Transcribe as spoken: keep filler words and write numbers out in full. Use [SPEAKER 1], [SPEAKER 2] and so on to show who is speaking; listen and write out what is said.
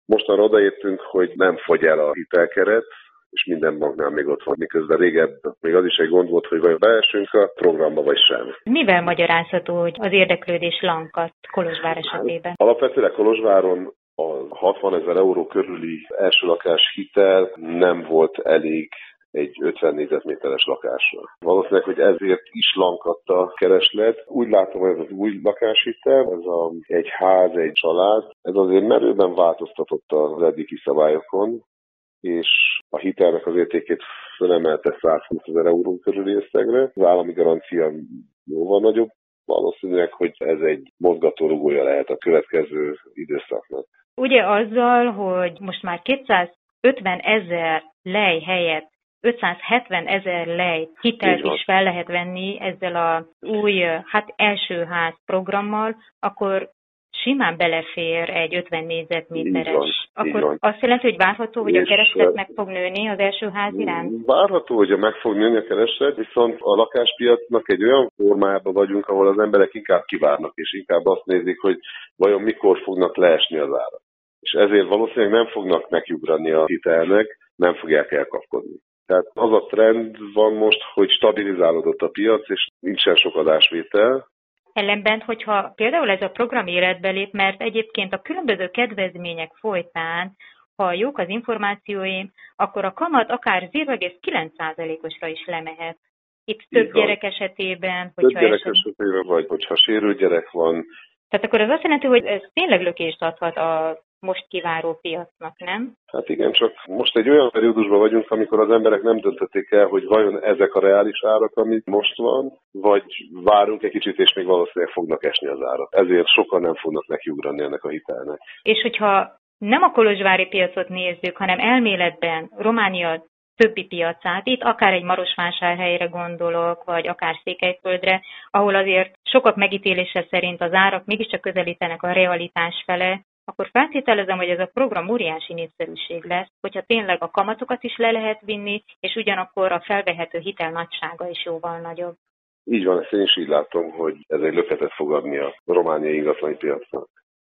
[SPEAKER 1] Most arra odaértünk, hogy nem fogy el a hitelkeret, és minden banknál még ott van, miközben régebb még az is egy gond volt, hogy vajon beesünk a programba, vagy sem.
[SPEAKER 2] Mivel magyarázható, hogy az érdeklődés lankadt Kolozsvár esetében?
[SPEAKER 1] Alapvetően Kolozsváron a hatvanezer euró körüli első lakás hitel nem volt elég egy ötven négyzetméteres lakásra. Valószínűleg, hogy ezért is lankadt a kereslet. Úgy látom, hogy ez az új lakáshitel, ez a, egy ház, egy család, ez azért merőben változtatott az eddigi szabályokon, és a hitelnek az értékét fölemelte százhúszezer euró körüli összegre. Az állami garancia jóval nagyobb. Valószínűleg, hogy ez egy mozgatórugója lehet a következő időszaknak.
[SPEAKER 2] Ugye azzal, hogy most már kétszázötven ezer lej helyett ötszázhetven ezer lej hitelt is fel lehet venni ezzel az új hát első ház programmal, akkor simán belefér egy ötven négyzetméteres. Akkor azt jelenti, hogy várható, hogy a kereslet meg fog nőni az első ház iránt?
[SPEAKER 1] Várható, hogy meg fog nőni a kereslet, viszont a lakáspiacnak egy olyan formájában vagyunk, ahol az emberek inkább kivárnak, és inkább azt nézik, hogy vajon mikor fognak leesni az árak. És ezért valószínűleg nem fognak nekiugrani a hitelnek, nem fogják elkapkodni. Tehát az a trend van most, hogy stabilizálódott a piac, és nincsen sok adásvétel.
[SPEAKER 2] Ellenben, hogyha például ez a program életbe lép, mert egyébként a különböző kedvezmények folytán, ha jók az információim, akkor a kamat akár zéro egész kilenc százalékosra is lemehet. Itt több
[SPEAKER 1] Igen.
[SPEAKER 2] gyerek esetében,
[SPEAKER 1] hogyha több gyerek esetében, vagy hogyha sérült gyerek van.
[SPEAKER 2] Tehát akkor az azt jelenti, hogy ez tényleg lökést adhat a most kiváró piacnak, nem?
[SPEAKER 1] Hát igen, csak most egy olyan periódusban vagyunk, amikor az emberek nem döntötték el, hogy vajon ezek a reális árak, amit most van, vagy várunk egy kicsit, és még valószínűleg fognak esni az árak. Ezért sokan nem fognak nekiugrani ennek a hitelnek.
[SPEAKER 2] És hogyha nem a kolozsvári piacot nézzük, hanem elméletben Románia többi piacát, itt akár egy Marosvásárhelyre gondolok, vagy akár Székelyföldre, ahol azért sokak megítélése szerint az árak mégiscsak közelítenek a realitás fele, akkor feltételezem, hogy ez a program óriási népszerűség lesz, hogyha tényleg a kamatokat is le lehet vinni, és ugyanakkor a felvehető hitel nagysága is jóval nagyobb.
[SPEAKER 1] Így van, ezt én is így látom, hogy ez egy löketet fog adni a romániai ingatlani piacnak.